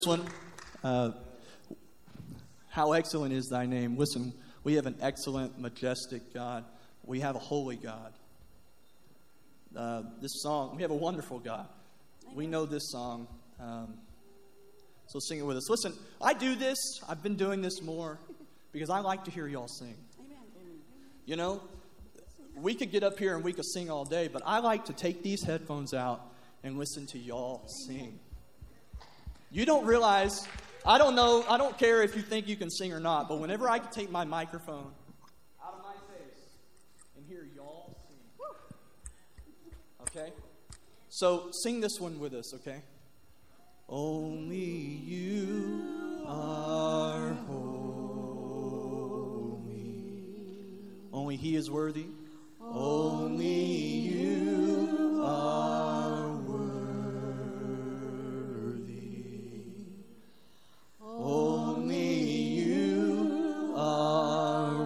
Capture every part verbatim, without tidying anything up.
one, uh, how excellent is thy name. Listen, we have an excellent, majestic God. We have a holy God. Uh, this song, we have a wonderful God. We know this song. Um, so sing it with us. Listen, I do this. I've been doing this more because I like to hear y'all sing. You know, we could get up here and we could sing all day, but I like to take these headphones out and listen to y'all sing. You don't realize, I don't know, I don't care if you think you can sing or not, but whenever I can take my microphone out of my face and hear y'all sing. Okay? So sing this one with us, okay? Only you are holy. Only He is worthy. Only you are worthy. Only you are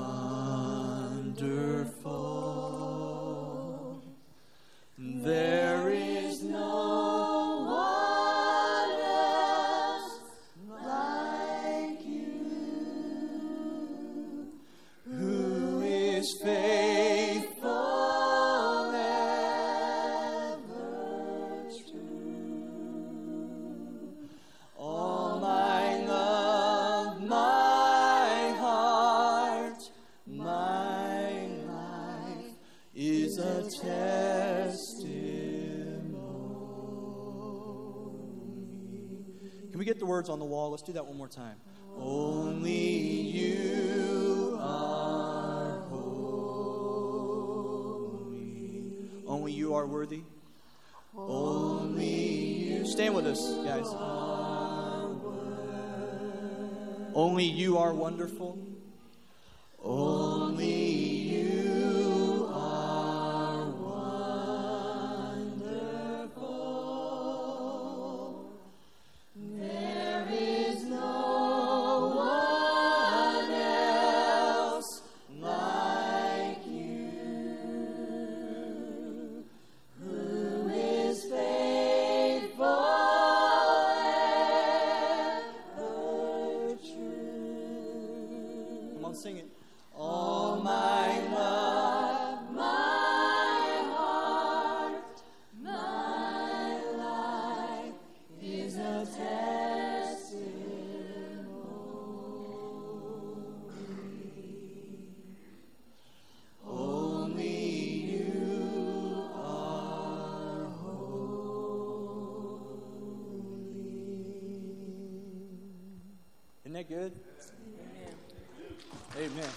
wonderful. There is no one else like you, who is faithful, ever true. All my love, my heart, my life is a testimony. Can we get the words on the wall? Let's do that one more time. Only you are holy. Only you are worthy. Only you. Stand with us, guys. Only you are wonderful. Only you are wonderful. There is no one else like you, who is faithful, ever true. Come on, sing it. All my love, my heart, my life is a testimony. Only you are holy. Isn't that good? Amen. Amen.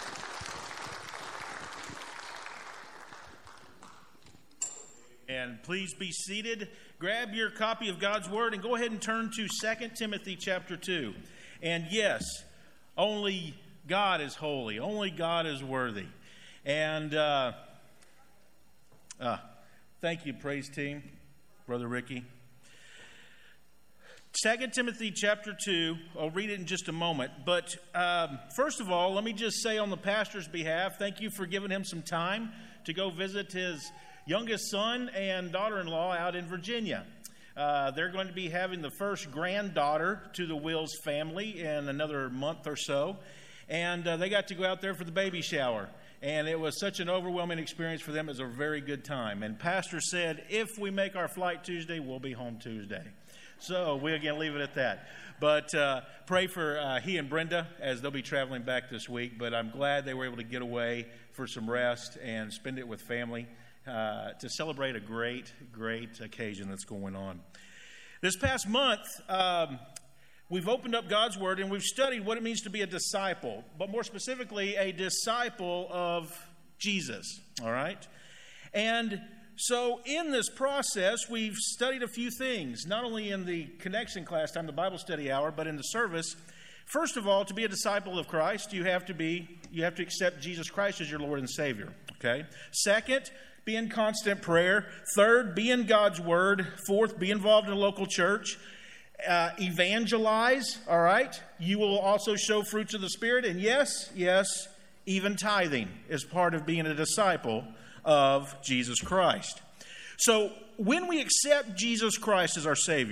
And please be seated. Grab your copy of God's Word and go ahead and turn to Second Timothy chapter two. And yes, only God is holy. Only God is worthy. And uh, uh, thank you, praise team, Brother Ricky. Second Timothy chapter two, I'll read it in just a moment. But um, first of all, let me just say on the pastor's behalf, thank you for giving him some time to go visit his youngest son and daughter-in-law out in Virginia. Uh, they're going to be having the first granddaughter to the Wills family in another month or so. And uh, they got to go out there for the baby shower. And it was such an overwhelming experience for them. It was a very good time. And Pastor said, if we make our flight Tuesday, we'll be home Tuesday. So we're going to leave it at that. But uh, pray for uh, he and Brenda as they'll be traveling back this week. But I'm glad they were able to get away for some rest and spend it with family. Uh, to celebrate a great, great occasion that's going on. This past month, um, we've opened up God's Word and we've studied what it means to be a disciple, but more specifically, a disciple of Jesus, all right? And so in this process, we've studied a few things, not only in the connection class time, the Bible study hour, but in the service. First of all, to be a disciple of Christ, you have to be, you have to accept Jesus Christ as your Lord and Savior, okay? Second, be in constant prayer. Third, be in God's Word. Fourth, be involved in a local church. Uh, evangelize, all right? You will also show fruits of the Spirit. And yes, yes, even tithing is part of being a disciple of Jesus Christ. So when we accept Jesus Christ as our Savior,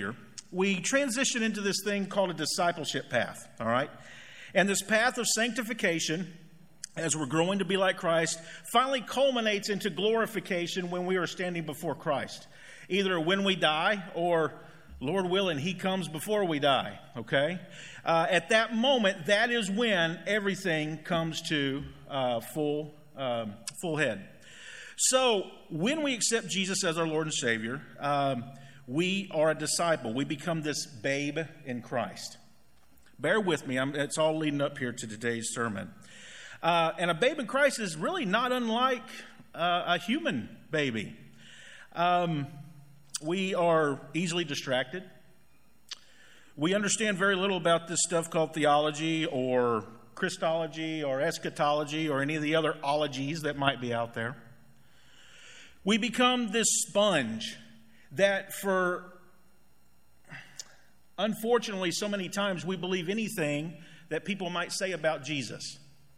we transition into this thing called a discipleship path, all right? And this path of sanctification, as we're growing to be like Christ, finally culminates into glorification when we are standing before Christ. Either when we die or, Lord willing, He comes before we die, okay? Uh, at that moment, that is when everything comes to uh, full, um, full head. So when we accept Jesus as our Lord and Savior, um, we are a disciple. We become this babe in Christ. Bear with me. I'm, it's all leading up here to today's sermon. Uh, and a babe in Christ is really not unlike uh, a human baby. Um, we are easily distracted. We understand very little about this stuff called theology or Christology or eschatology or any of the other ologies that might be out there. We become this sponge that for, unfortunately, so many times we believe anything that people might say about Jesus.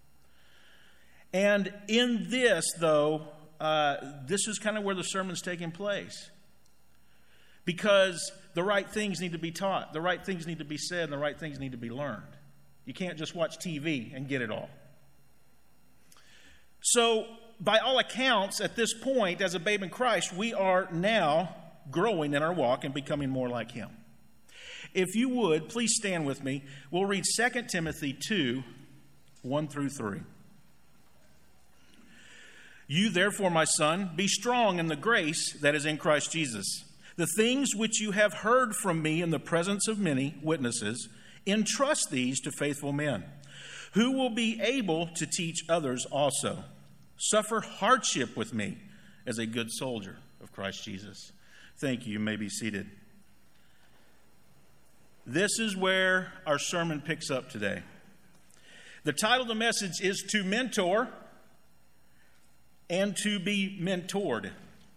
And in this, though, uh, this is kind of where the sermon's taking place. Because the right things need to be taught, the right things need to be said, and the right things need to be learned. You can't just watch T V and get it all. So, by all accounts, at this point, as a babe in Christ, we are now growing in our walk and becoming more like Him. If you would, please stand with me. We'll read Second Timothy two, one through three. You, therefore, my son, be strong in the grace that is in Christ Jesus. The things which you have heard from me in the presence of many witnesses, entrust these to faithful men, who will be able to teach others also. Suffer hardship with me as a good soldier of Christ Jesus. Thank you. You may be seated. This is where our sermon picks up today. The title of the message is To Mentor and To Be Mentored.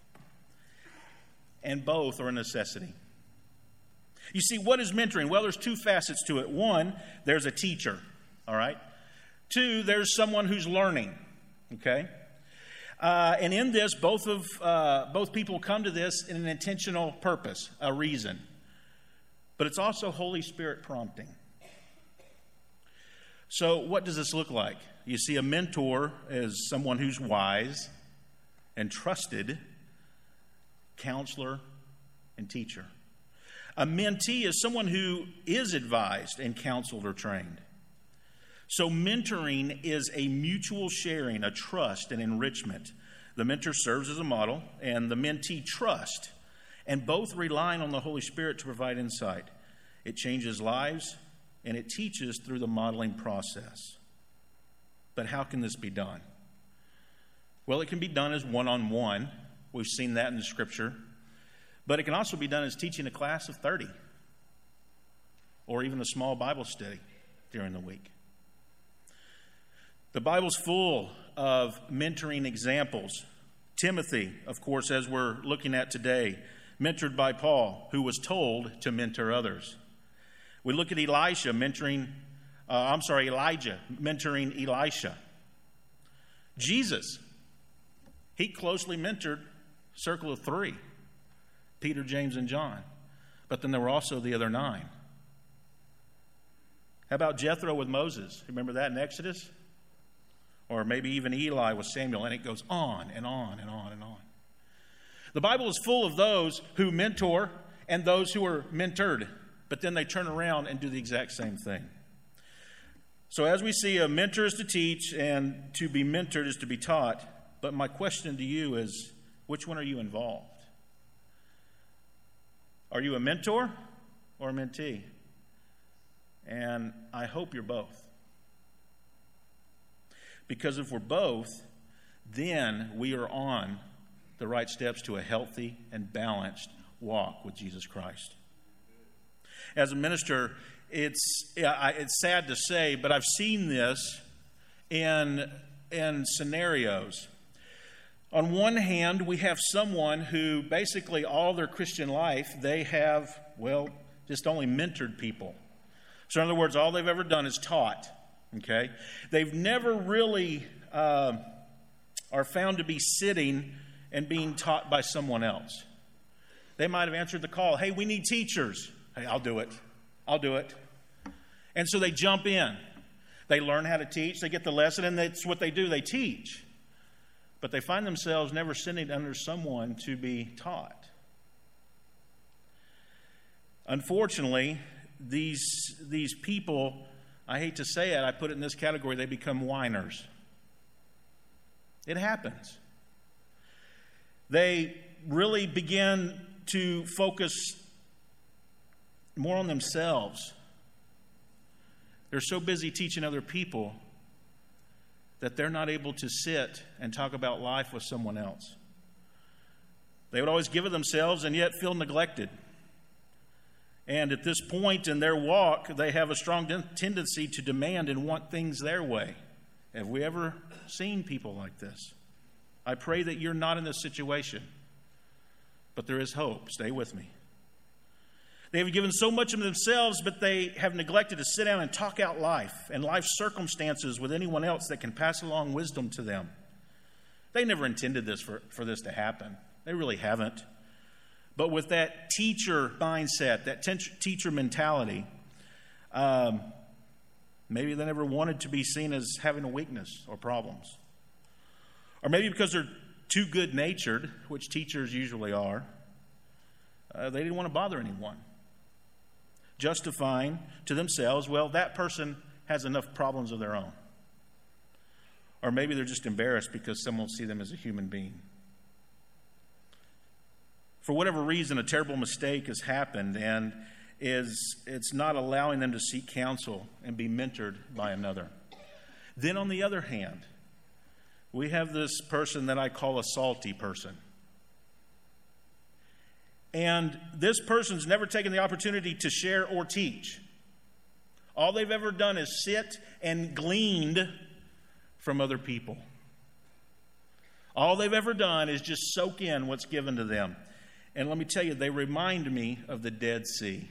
And both are a necessity. You see, what is mentoring? Well, there's two facets to it. One, there's a teacher, all right? Two, there's someone who's learning, okay? Uh, and in this, both of uh, both people come to this in an intentional purpose, a reason. But it's also Holy Spirit prompting. So what does this look like? You see, a mentor is someone who's wise and trusted, counselor and teacher. A mentee is someone who is advised and counseled or trained. So mentoring is a mutual sharing, a trust and enrichment. The mentor serves as a model, and the mentee trust, and both relying on the Holy Spirit to provide insight. It changes lives, and it teaches through the modeling process. But how can this be done? Well, it can be done as one-on-one. We've seen that in the Scripture. But it can also be done as teaching a class of thirty, or even a small Bible study during the week. The Bible's full of mentoring examples. Timothy, of course, as we're looking at today, mentored by Paul, who was told to mentor others. We look at Elisha mentoring, uh, I'm sorry, Elijah mentoring Elisha. Jesus, he closely mentored circle of three, Peter, James, and John. But then there were also the other nine. How about Jethro with Moses? Remember that in Exodus? Or maybe even Eli with Samuel, and it goes on and on and on and on. The Bible is full of those who mentor and those who are mentored, but then they turn around and do the exact same thing. So as we see, a mentor is to teach, and to be mentored is to be taught. But my question to you is, which one are you involved? Are you a mentor or a mentee? And I hope you're both. Because if we're both, then we are on the right steps to a healthy and balanced walk with Jesus Christ. As a minister, it's it's sad to say, but I've seen this in, in scenarios. On one hand, we have someone who basically all their Christian life, they have, well, just only mentored people. So in other words, all they've ever done is taught. Okay? They've never really uh, are found to be sitting and being taught by someone else. They might have answered the call, hey, we need teachers. Hey, I'll do it. I'll do it. And so they jump in. They learn how to teach. They get the lesson, and that's what they do. They teach. But they find themselves never sitting under someone to be taught. Unfortunately, these, these people, I hate to say it, I put it in this category, they become whiners. It happens. They really begin to focus more on themselves. They're so busy teaching other people that they're not able to sit and talk about life with someone else. They would always give of themselves and yet feel neglected. And at this point in their walk, they have a strong tendency to demand and want things their way. Have we ever seen people like this? I pray that you're not in this situation, but there is hope. Stay with me. They have given so much of themselves, but they have neglected to sit down and talk out life and life circumstances with anyone else that can pass along wisdom to them. They never intended this for, for this to happen. They really haven't. But with that teacher mindset, that te- teacher mentality, um, maybe they never wanted to be seen as having a weakness or problems. Or maybe because they're too good-natured, which teachers usually are, uh, they didn't want to bother anyone. Justifying to themselves, well, that person has enough problems of their own. Or maybe they're just embarrassed because someone will see them as a human being. For whatever reason, a terrible mistake has happened, and is it's not allowing them to seek counsel and be mentored by another. Then on the other hand, we have this person that I call a salty person. And this person's never taken the opportunity to share or teach. All they've ever done is sit and gleaned from other people. All they've ever done is just soak in what's given to them. And let me tell you, they remind me of the Dead Sea.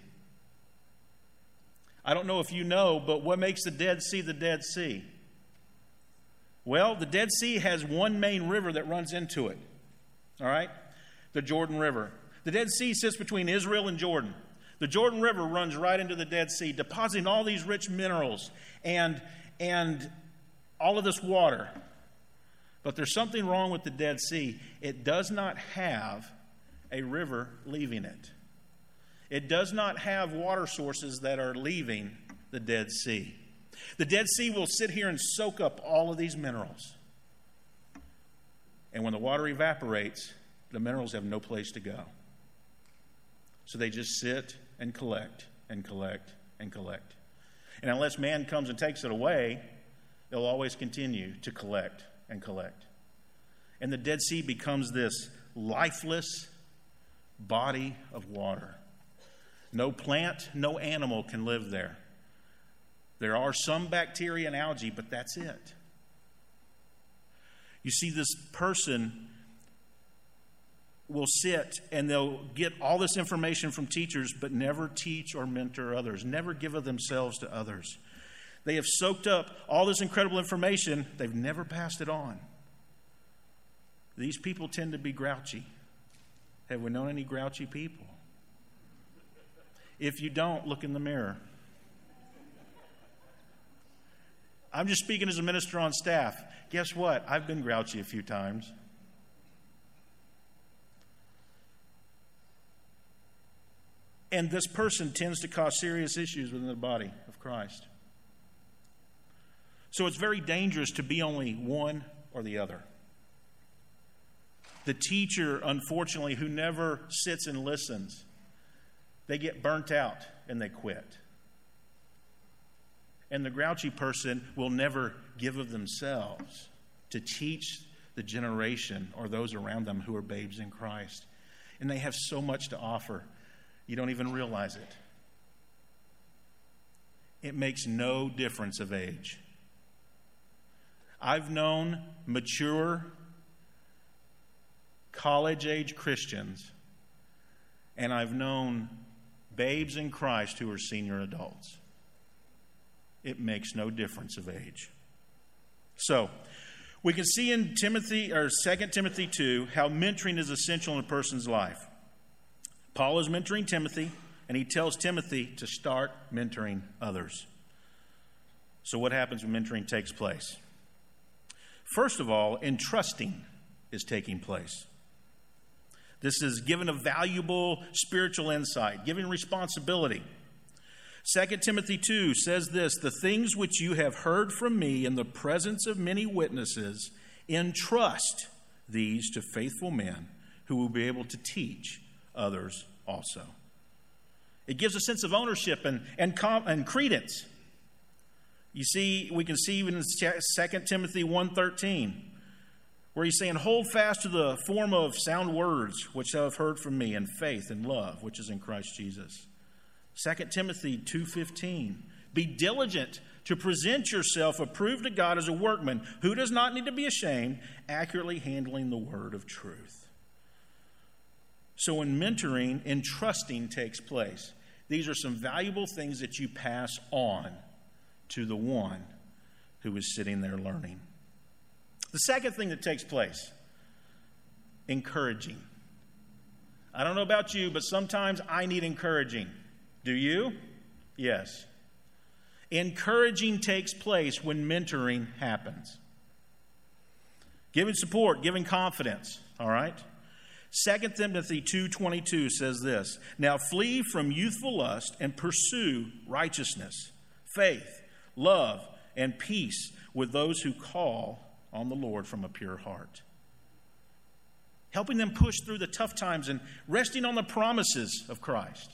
I don't know if you know, but what makes the Dead Sea the Dead Sea? Well, the Dead Sea has one main river that runs into it. All right? The Jordan River. The Dead Sea sits between Israel and Jordan. The Jordan River runs right into the Dead Sea, depositing all these rich minerals and, and all of this water. But there's something wrong with the Dead Sea. It does not have a river leaving it. It does not have water sources that are leaving the Dead Sea. The Dead Sea will sit here and soak up all of these minerals. And when the water evaporates, the minerals have no place to go. So they just sit and collect and collect and collect. And unless man comes and takes it away, they'll always continue to collect and collect. And the Dead Sea becomes this lifeless body of water. No plant, no animal can live there. There are some bacteria and algae, but that's it. You see, this person will sit and they'll get all this information from teachers, but never teach or mentor others, never give of themselves to others. They have soaked up all this incredible information. They've never passed it on. These people tend to be grouchy. Have we known any grouchy people? If you don't, look in the mirror. I'm just speaking as a minister on staff. Guess what? I've been grouchy a few times. And this person tends to cause serious issues within the body of Christ. So it's very dangerous to be only one or the other. The teacher, unfortunately, who never sits and listens, they get burnt out and they quit. And the grouchy person will never give of themselves to teach the generation or those around them who are babes in Christ. And they have so much to offer. You don't even realize it. It makes no difference of age. I've known mature, college-age Christians, and I've known babes in Christ who are senior adults. It makes no difference of age. So, we can see in Timothy or Second Timothy two how mentoring is essential in a person's life. Paul is mentoring Timothy, and he tells Timothy to start mentoring others. So what happens when mentoring takes place? First of all, entrusting is taking place. This is given a valuable spiritual insight, giving responsibility. Second Timothy two says this, the things which you have heard from me in the presence of many witnesses, entrust these to faithful men who will be able to teach others also. It gives a sense of ownership and, and, com- and credence. You see, we can see even in Second Timothy one thirteen, where he's saying, hold fast to the form of sound words which thou have heard from me, in faith and love, which is in Christ Jesus. Second Timothy two fifteen, be diligent to present yourself approved to God as a workman who does not need to be ashamed, accurately handling the word of truth. So when mentoring, entrusting takes place, these are some valuable things that you pass on to the one who is sitting there learning. The second thing that takes place, encouraging. I don't know about you, but sometimes I need encouraging. Do you? Yes. Encouraging takes place when mentoring happens. Giving support, giving confidence, all right? Second Timothy two twenty-two says this, now flee from youthful lust and pursue righteousness, faith, love, and peace with those who call on the Lord from a pure heart. Helping them push through the tough times and resting on the promises of Christ.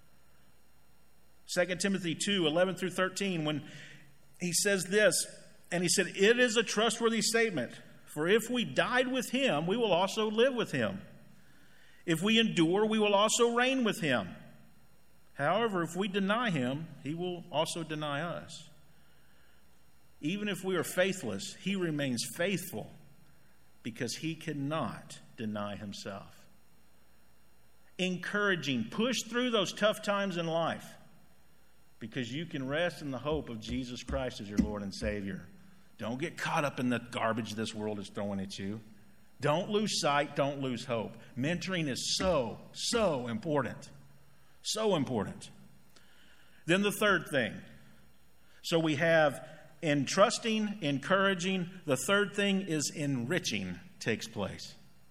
Second Timothy two eleven through thirteen, when he says this, and he said, it is a trustworthy statement, for if we died with him, we will also live with him. If we endure, we will also reign with him. However, if we deny him, he will also deny us. Even if we are faithless, he remains faithful because he cannot deny himself. Encouraging, push through those tough times in life because you can rest in the hope of Jesus Christ as your Lord and Savior. Don't get caught up in the garbage this world is throwing at you. Don't lose sight. Don't lose hope. Mentoring is so, so important. So important. Then the third thing. So we have entrusting, encouraging. The third thing is enriching takes place.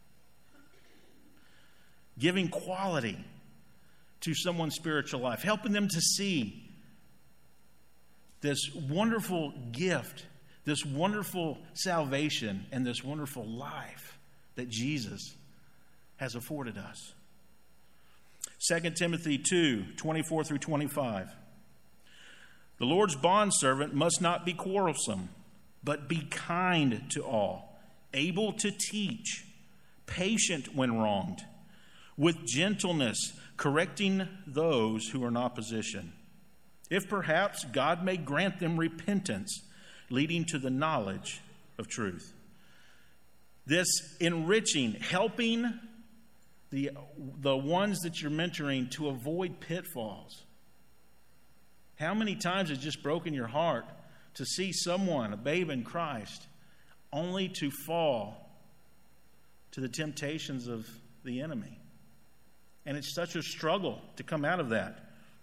Giving quality to someone's spiritual life. Helping them to see this wonderful gift, this wonderful salvation, and this wonderful life that Jesus has afforded us. Second Timothy two twenty-four through twenty-five. The Lord's bondservant must not be quarrelsome, but be kind to all, able to teach, patient when wronged, with gentleness correcting those who are in opposition, if perhaps God may grant them repentance, leading to the knowledge of truth. This enriching, helping the, the ones that you're mentoring to avoid pitfalls. How many times has it just broken your heart to see someone, a babe in Christ, only to fall to the temptations of the enemy? And it's such a struggle to come out of that.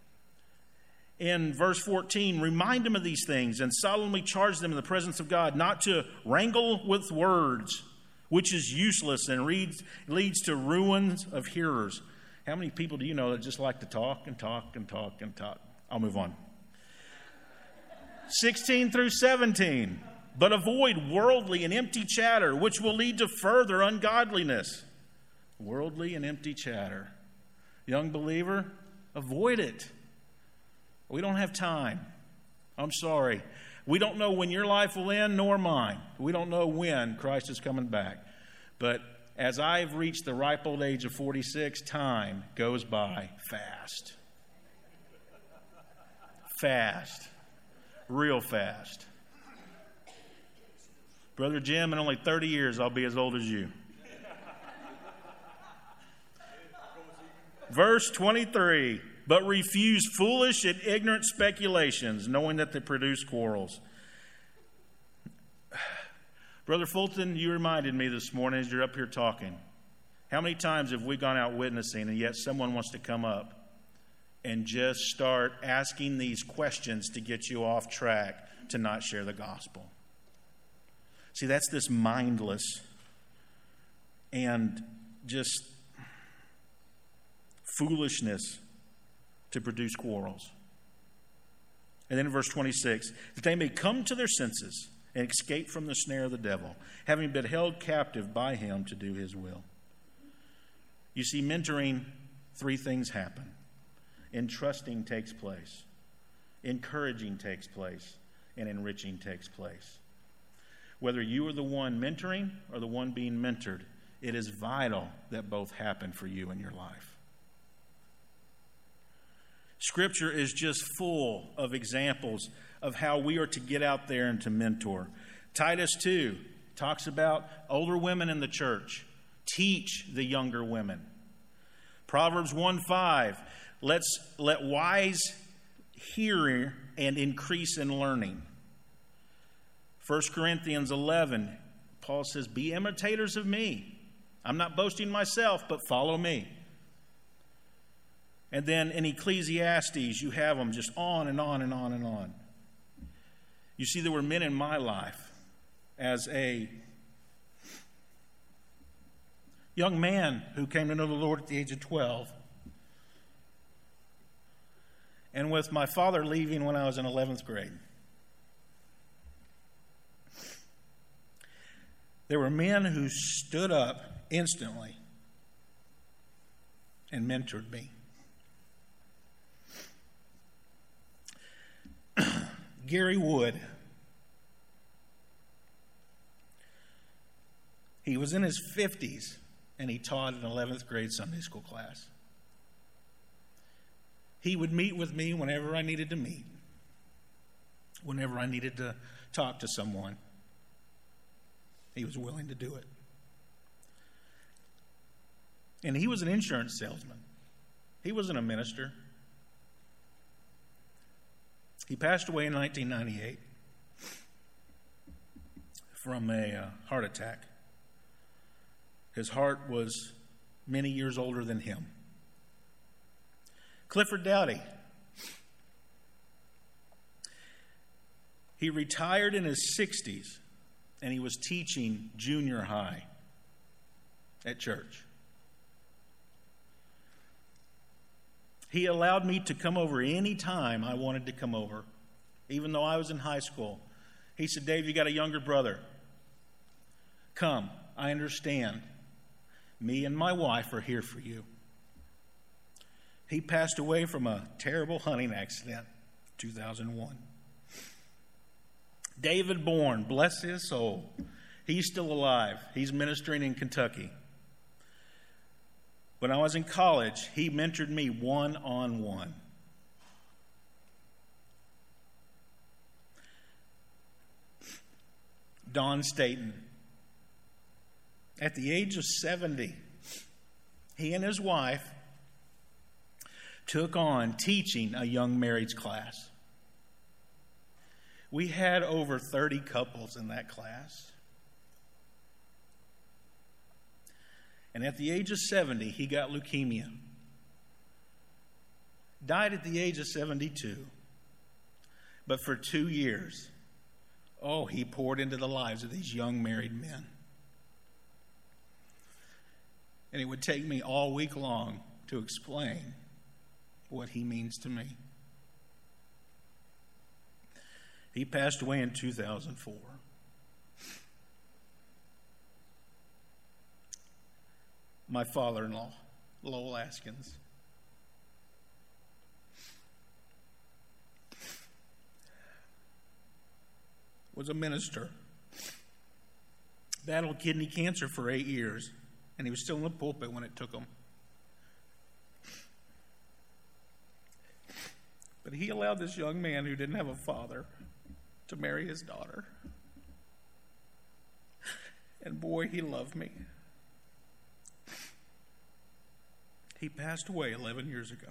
In verse fourteen, remind them of these things and solemnly charge them in the presence of God not to wrangle with words, which is useless and leads, leads to ruins of hearers. How many people do you know that just like to talk and talk and talk and talk? I'll move on. sixteen through seventeen, but avoid worldly and empty chatter, which will lead to further ungodliness. Worldly and empty chatter. Young believer, avoid it. We don't have time. I'm sorry. We don't know when your life will end, nor mine. We don't know when Christ is coming back. But as I've reached the ripe old age of forty-six, time goes by fast. Fast. Real fast. Brother Jim, in only thirty years, I'll be as old as you. Verse twenty-three, but refuse foolish and ignorant speculations, knowing that they produce quarrels. Brother Fulton, you reminded me this morning as you're up here talking. How many times have we gone out witnessing and yet someone wants to come up and just start asking these questions to get you off track to not share the gospel. See, that's this mindless and just foolishness to produce quarrels. And then in verse twenty-six, that they may come to their senses and escape from the snare of the devil, having been held captive by him to do his will. You see, mentoring, three things happen. Entrusting takes place, encouraging takes place, and enriching takes place. Whether you are the one mentoring or the one being mentored, it is vital that both happen for you in your life. Scripture is just full of examples of how we are to get out there and to mentor. Titus two talks about older women in the church. Teach the younger women. Proverbs one five, let's let wise hear and increase in learning. First Corinthians eleven, Paul says, be imitators of me. I'm not boasting myself, but follow me. And then in Ecclesiastes, you have them just on and on and on and on. You see, there were men in my life as a young man who came to know the Lord at the age of twelve. And with my father leaving when I was in eleventh grade. There were men who stood up instantly and mentored me. Gary Wood. He was in his fifties and he taught an eleventh grade Sunday school class. He would meet with me whenever I needed to meet, whenever I needed to talk to someone. He was willing to do it. And he was an insurance salesman. He wasn't a minister. He passed away in nineteen ninety-eight from a uh, heart attack. His heart was many years older than him. Clifford Dowdy. He retired in his sixties, and he was teaching junior high at church. He allowed me to come over any time I wanted to come over, even though I was in high school. He said, Dave, you got a younger brother. Come, I understand. Me and my wife are here for you. He passed away from a terrible hunting accident in two thousand one. David Bourne, bless his soul. He's still alive. He's ministering in Kentucky. When I was in college, he mentored me one-on-one. Don Staten. At the age of seventy, he and his wife took on teaching a young marrieds class. We had over thirty couples in that class. And at the age of seventy, he got leukemia. Died at the age of seventy-two. But for two years, oh, he poured into the lives of these young married men. And it would take me all week long to explain what he means to me. He passed away in two thousand four. My father-in-law, Lowell Askins. Was a minister. Battled kidney cancer for eight years, and he was still in the pulpit when it took him. But he allowed this young man who didn't have a father to marry his daughter. And boy, he loved me. He passed away eleven years ago.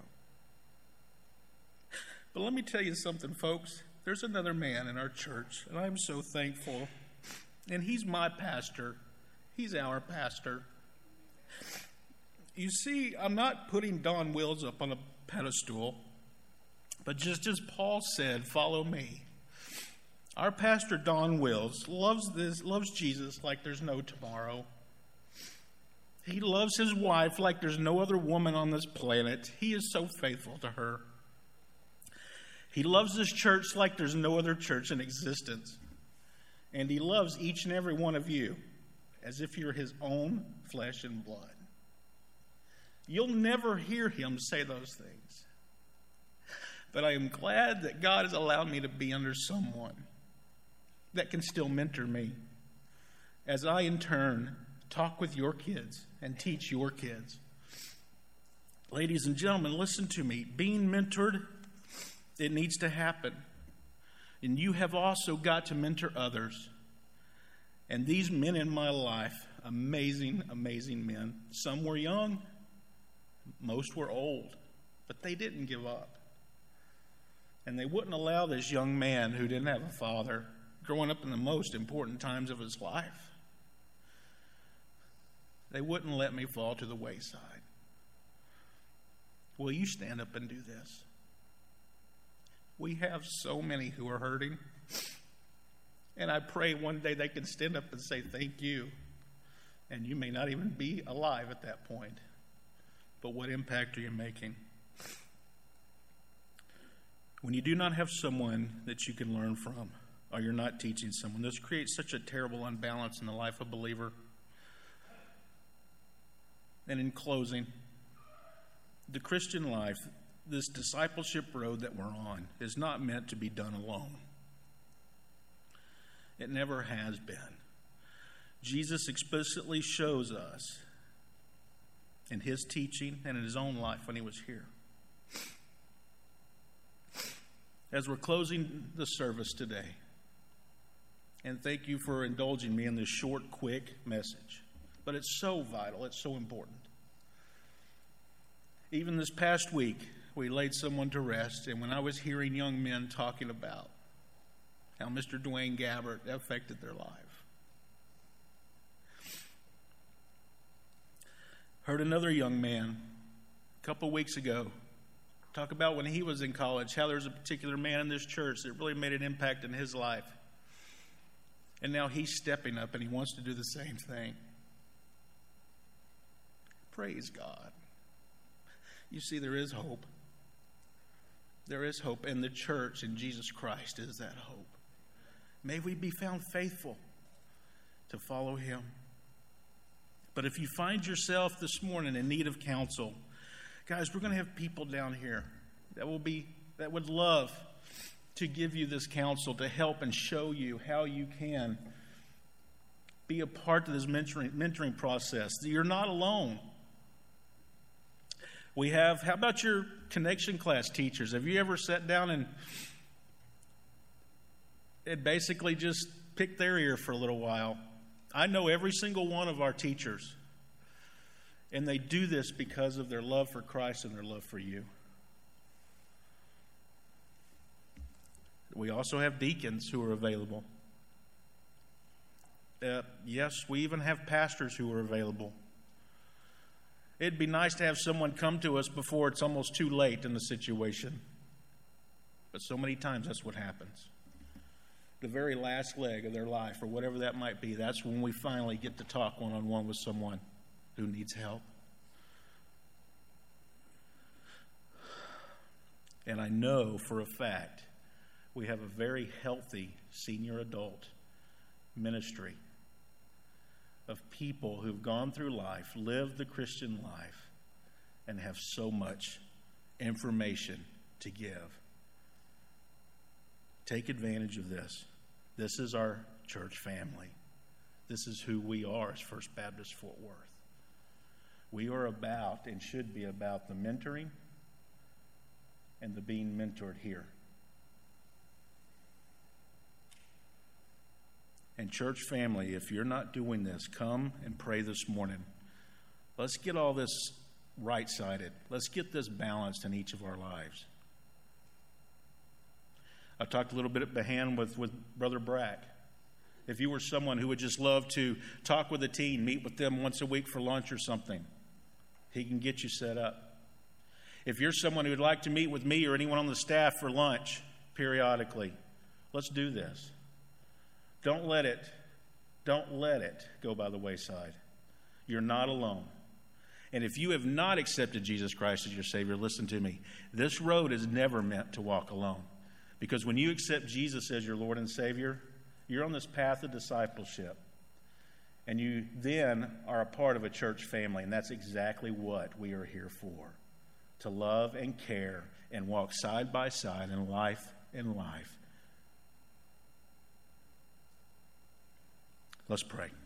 But let me tell you something, folks. There's another man in our church, and I'm so thankful. And he's my pastor. He's our pastor. You see, I'm not putting Don Wills up on a pedestal, but just as Paul said, follow me. Our pastor, Don Wills, loves this, loves Jesus like there's no tomorrow. He loves his wife like there's no other woman on this planet. He is so faithful to her. He loves this church like there's no other church in existence. And he loves each and every one of you as if you're his own flesh and blood. You'll never hear him say those things. But I am glad that God has allowed me to be under someone that can still mentor me as I, in turn, talk with your kids and teach your kids. Ladies and gentlemen, listen to me. Being mentored, it needs to happen. And you have also got to mentor others. And these men in my life, amazing, amazing men. Some were young, most were old, but they didn't give up. And they wouldn't allow this young man who didn't have a father, growing up in the most important times of his life, they wouldn't let me fall to the wayside. Will you stand up and do this? We have so many who are hurting. And I pray one day they can stand up and say thank you. And you may not even be alive at that point. But what impact are you making? When you do not have someone that you can learn from, or you're not teaching someone, this creates such a terrible unbalance in the life of a believer. And in closing, the Christian life, this discipleship road that we're on, is not meant to be done alone. It never has been. Jesus explicitly shows us in his teaching and in his own life when he was here. As we're closing the service today, and thank you for indulging me in this short, quick message, but it's so vital, it's so important. Even this past week, we laid someone to rest, and when I was hearing young men talking about how Mister Dwayne Gabbert affected their life, heard another young man a couple weeks ago talk about when he was in college, how there was a particular man in this church that really made an impact in his life. And now he's stepping up and he wants to do the same thing. Praise God. You see, there is hope. There is hope, and the church in Jesus Christ is that hope. May we be found faithful to follow him. But if you find yourself this morning in need of counsel, guys, we're going to have people down here that will be that would love to give you this counsel, to help and show you how you can be a part of this mentoring, mentoring process. You're not alone. We have, how about your connection class teachers? Have you ever sat down and, and basically just picked their ear for a little while? I know every single one of our teachers, and they do this because of their love for Christ and their love for you. We also have deacons who are available. Uh, yes, we even have pastors who are available. It'd be nice to have someone come to us before it's almost too late in the situation. But so many times that's what happens. The very last leg of their life, or whatever that might be, that's when we finally get to talk one-on-one with someone who needs help. And I know for a fact we have a very healthy senior adult ministry of people who've gone through life, lived the Christian life, and have so much information to give. Take advantage of this. This is our church family. This is who we are as First Baptist Fort Worth. We are about and should be about the mentoring and the being mentored here. And church family, if you're not doing this, come and pray this morning. Let's get all this right-sided. Let's get this balanced in each of our lives. I talked a little bit behind with, with Brother Brack. If you were someone who would just love to talk with a teen, meet with them once a week for lunch or something, he can get you set up. If you're someone who would like to meet with me or anyone on the staff for lunch periodically, let's do this. Don't let it, don't let it go by the wayside. You're not alone. And if you have not accepted Jesus Christ as your Savior, listen to me. This road is never meant to walk alone. Because when you accept Jesus as your Lord and Savior, you're on this path of discipleship. And you then are a part of a church family. And that's exactly what we are here for. To love and care and walk side by side in life in life. Let's pray.